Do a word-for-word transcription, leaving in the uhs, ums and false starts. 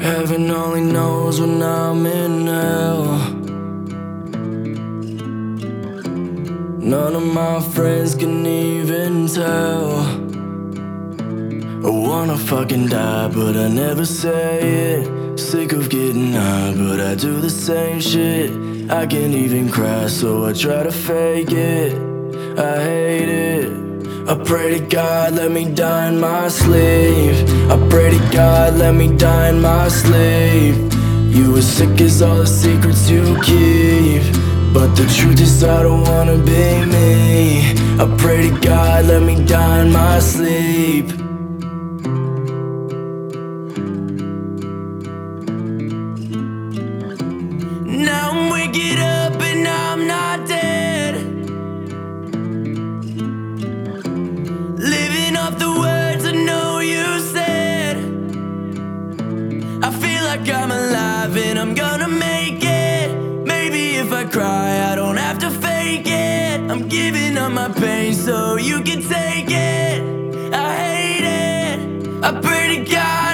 Heaven only knows when I'm in hell. None of my friends can even tell. I wanna fucking die, but I never say it. Sick of getting high, but I do the same shit. I can't even cry, so I try to fake it. I hate it. I pray to God, let me die in my sleep. I pray to God, let me die in my sleep. You as sick as all the secrets you keep, but the truth is I don't wanna be me. I pray to God, let me die in my sleep. Now I'm waking up and I'm not dead, living off the words I know you said. I feel like I'm alive and I'm gonna make it. Maybe if I cry I don't have to fake it. I'm giving up my pain so you can take it. I hate it. I pray to God